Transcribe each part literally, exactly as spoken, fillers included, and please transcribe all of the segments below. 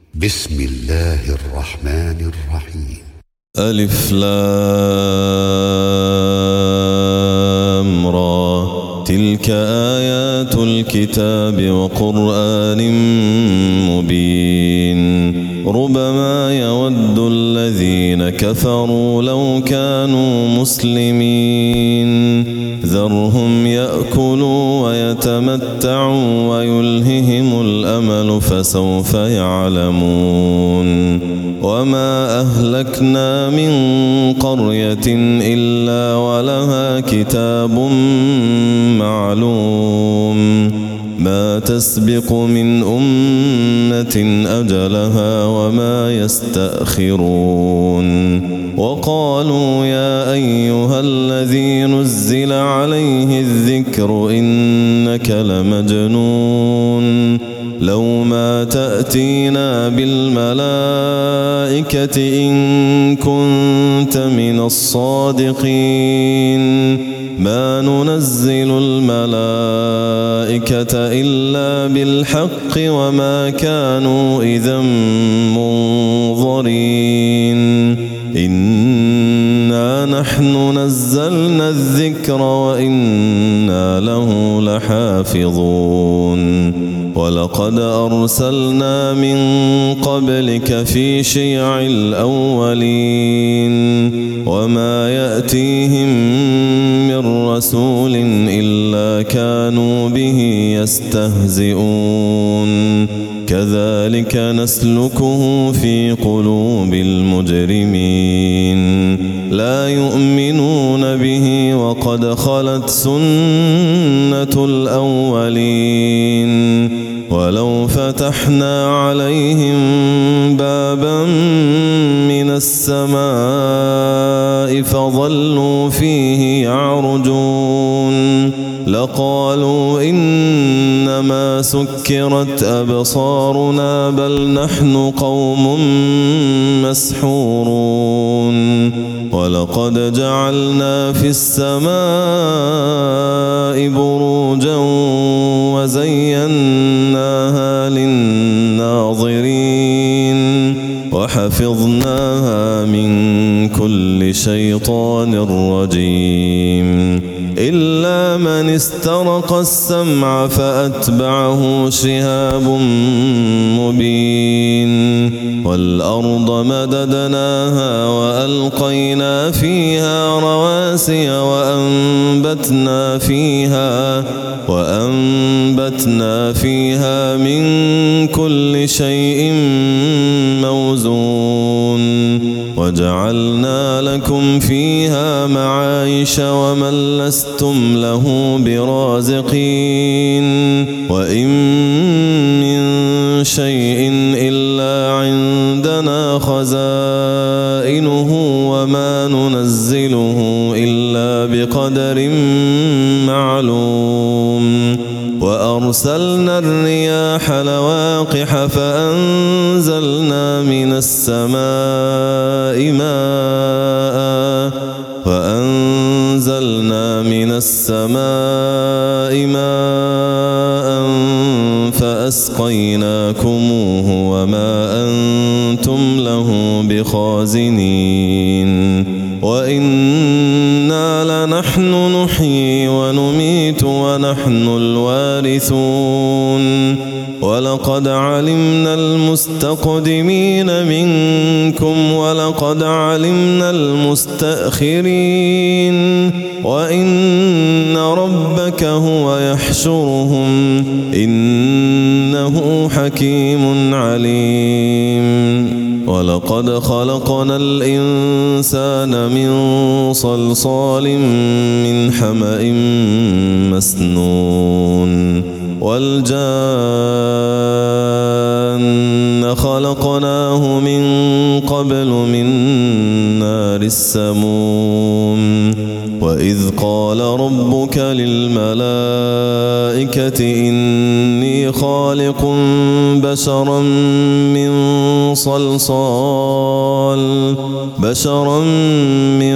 بسم الله الرحمن الرحيم. ألف لام را، تلك آيات الكتاب وقرآن مبين. ربما يود الذين كفروا لو كانوا مسلمين. ذرهم يأكلوا ويتمتعوا ويلههم الأمل فسوف يعلمون. وما أهلكنا من قرية إلا ولها كتاب معلوم. ما تسبق من أمة أجلها وما يستأخرون. وقالوا يا أيها الذي نزل عليه الذكر إنك لمجنون. لو ما تأتينا بالملائكة إن كنت من الصادقين. ما ننزل الملائكة إلا بالحق وما كانوا إذا منظرين. إنا نحن نزلنا الذكر وإنا له لحافظون. ولقد أرسلنا من قبلك في شيع الأولين. وما يأتيهم من رسول إلا كانوا به يستهزئون. كذلك نسلكه في قلوب المجرمين. لا يؤمنون به وقد خلت سنة الأولين. ولو فتحنا عليهم بابا من السماء فظلوا فيه يعرجون لقالوا إنما سكرت أبصارنا بل نحن قوم مسحورون. ولقد جعلنا في السماء بروجا وزيناها للناظرين وحفظناها من كل شيطان رجيم. إلا من استرق السمع فأتبعه شهاب مبين. والأرض مددناها وألقينا فيها رواسي وأنبتنا فيها وأنبتنا فيها من كل شيء موزون. وجعلنا لكم فيها معايش ومن لستم له برازقين. وإن من شيء إلا عندنا خزائنه وما ننزله إلا بقدر معلوم. وأرسلنا الرياح لواقح فأنزلنا من السماء ماء فأنزلنا من السماء ماء فأسقيناكموه وما أنتم له بخازنين. وإنا لنحن نحيي ونميت ونحن الوارثون. ولقد علمنا المستقدمين منكم ولقد علمنا المستأخرين. وإن ربك هو يحشرهم إنه حكيم عليم. ولقد خلقنا الإنسان من صلصال من حمأ مسنون. والجان خلقناه من قبل من نار السموم. وإذ قال ربك للملائكة إني خالق بشرا من صلصال بشرا من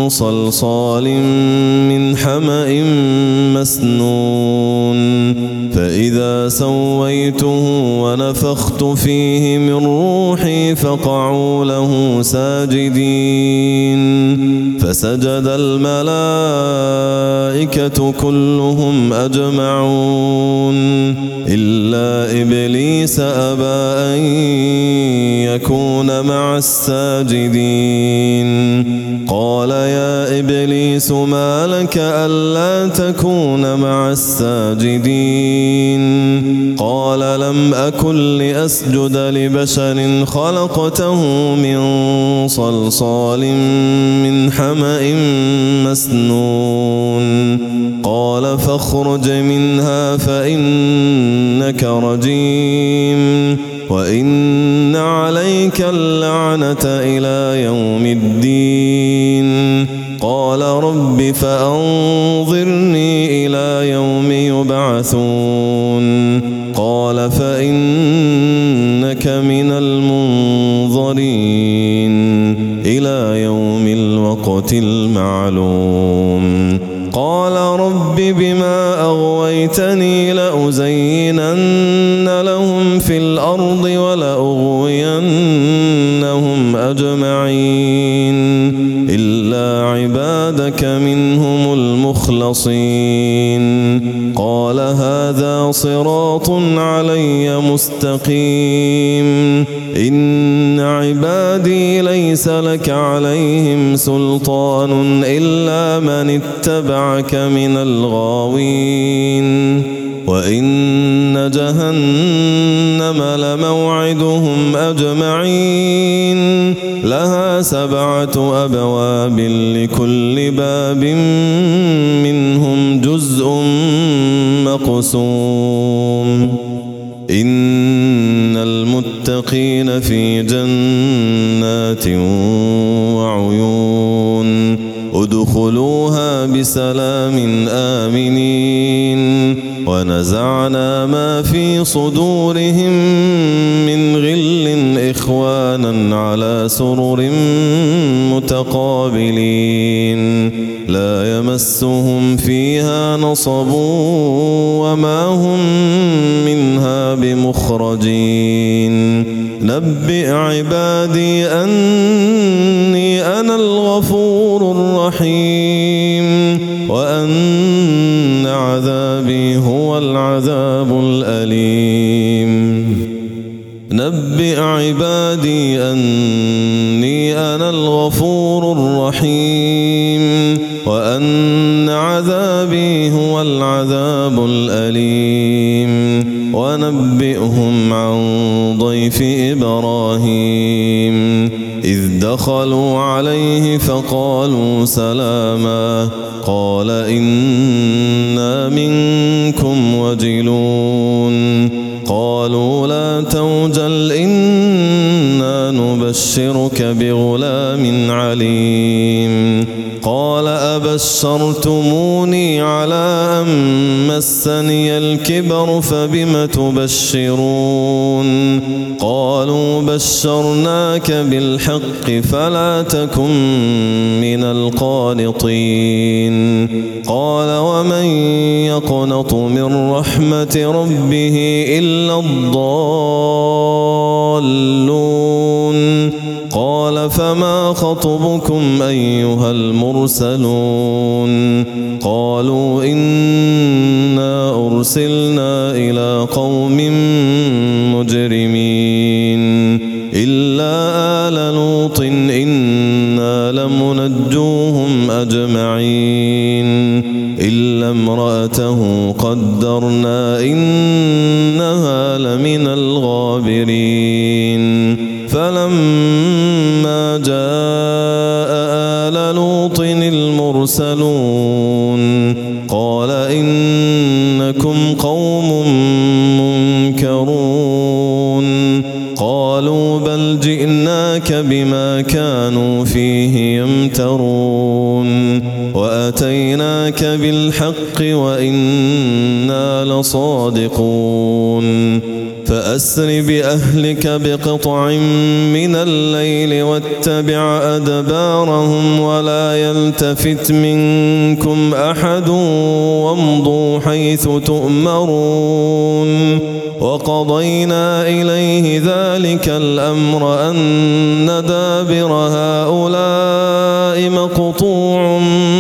صلصال من حمأ مسنون. فإذا سويته ونفخت فيه من روحي فقعوا له ساجدين فسجد الملائكة كلهم أجمعون إلا إبليس أبى أن يكون مع الساجدين قال يا إبليس ما لك ألا تكون مع الساجدين قال لم أكن لأسجد لبشر خلقته من صلصال من حمأ مسنون قال فاخرج منها فإنك رجيم وإن عليك اللعنة إلى يوم الدين قال رب فأنظرني إلى يوم يبعثون قال فإنك من المنظرين إلى يوم الوقت المعلوم قال رب بما أغويتني لأزينن لهم في الأرض ولأغوينهم أجمعين إلا عبادك منهم المخلصين قال هذا صراط علي مستقيم إن عبادي ليس لك عليهم سلطان إلا من اتبعك من الغاوين وإن جهنم لموعدهم أجمعين لها سبعة أبواب لكل باب منهم جزء مقسوم إن المتقين في جنات وعيون ادخلوها بسلام آمنين ونزعنا ما في صدورهم من غل إخوانا على سرر متقابلين لا يمسهم فيها نصب وما هم منها بمخرجين نبئ عبادي أني أنا الغفور الرحيم وأن عذابي هو العذاب الأليم نبئ عبادي أني أنا الغفور الرحيم وأن عذابي هو العذاب الأليم ونبئهم عن ضيف إبراهيم إذ دخلوا عليه فقالوا سلاما قال إنا منكم وجلون قالوا لا توجل إنا نبشرك بغلام عليم قال أبشرتموني على أن مسني الكبر فبم تبشرون قالوا بشرناك بالحق فلا تكن من القانطين قال ومن يقنط من رحمة ربه إلا الضالون قال فما خطبكم أيها المرسلون قالوا إنا أرسلنا إلى قوم مجرمين إلا آل لوط إنا لمنجوهم أجمعين إلا امرأته قدرنا إنها لمن الغابرين فلما جاء آل لوط المرسلون قال إنكم قوم منكرون قالوا بل جئناك بما كانوا فيه يمترون وأتيناك بالحق وإنا لصادقون فأسر بأهلك بقطع من الليل واتبع أدبارهم ولا يلتفت منكم أحد وامضوا حيث تؤمرون وقضينا إليه ذلك الأمر أن دابر هؤلاء مقطوع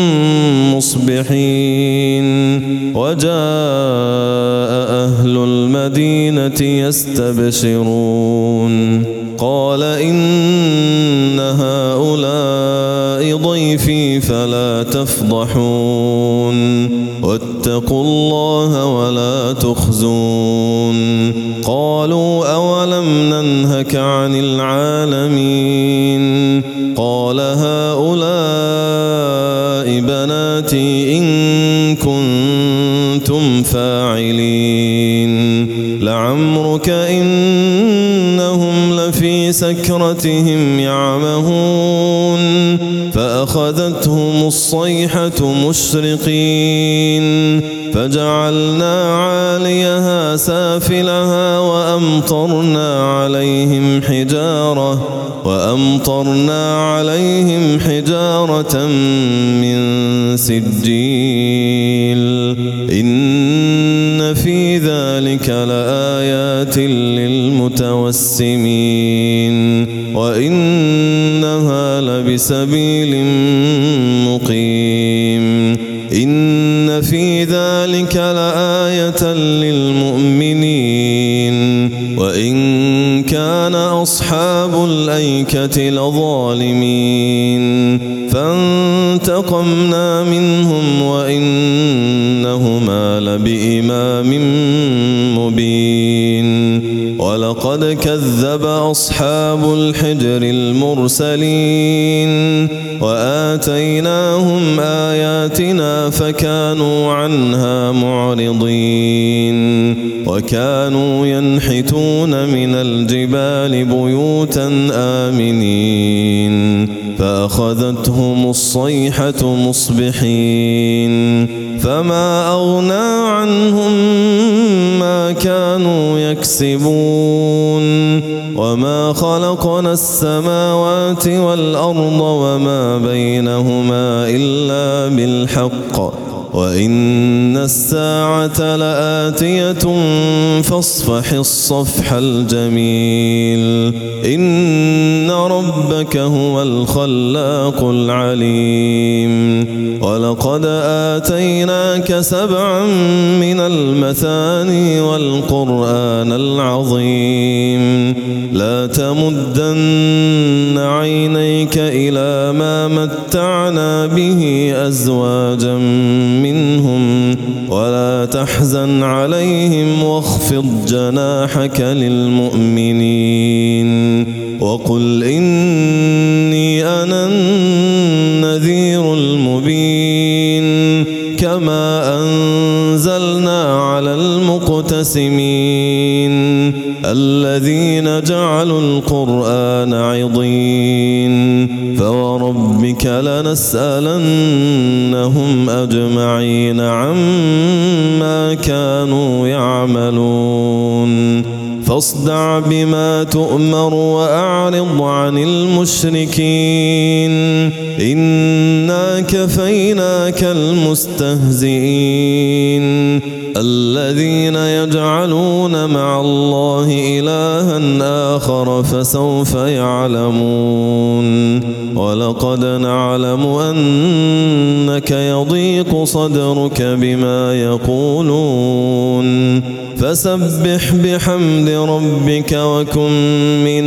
مصبحين وجاء أهل المدينة يستبشرون قال إن هؤلاء ضيفي فلا تفضحون واتقوا الله ولا تخزون قالوا أولم ننهك عن العالمين قال هؤلاء بناتي إن كنتم فاعلين لعمرك إنهم لفي سكرتهم يعمهون فأخذتهم الصيحة مشرقين فجعلنا عاليها سافلها وأمطرنا عليهم حجارة وأمطرنا عليهم حجارة من سجيل إن في ذلك لآيات للمتوسمين وإنها لبسبيل مقيم إن في ذلك لآية للمؤمنين وإن كان أصحاب الأيكة لظالمين فانتقمنا منهم وإنهما لبإمام مبين ولقد كذب أصحاب الحجر المرسلين وآتيناهم آياتنا فكانوا عنها معرضين وكانوا ينحتون من الجبال بيوتا آمنين فأخذتهم الصيحة مصبحين فما أغنى عنهم ما كانوا يكسبون وما خلقنا السماوات والأرض وما بينهما إلا بالحق وإن الساعة لآتية فاصفح الصفح الجميل إن ربك هو الخلاق العليم ولقد آتيناك سبعا من المثاني والقرآن العظيم لا تمدن عينيك إلى ما متعنا به أزواجا منهم ولا تحزن عليهم واخفض جناحك للمؤمنين وقل إني أنا النذير المبين كما أنزلنا على المقتسمين الذين جعلوا القرآن عضين فوربك لنسألنهم أجمعين عما كانوا يعملون فاصدع بما تؤمر وأعرض عن المشركين إنا كفيناك المستهزئين الذين يجعلون مع الله إلها آخر فسوف يعلمون ولقد نعلم أنك يضيق صدرك بما يقولون فسبح بحمد ربك وكن من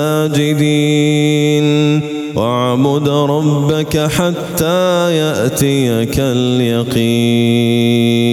الساجدين واعبد ربك حتى يأتيك اليقين.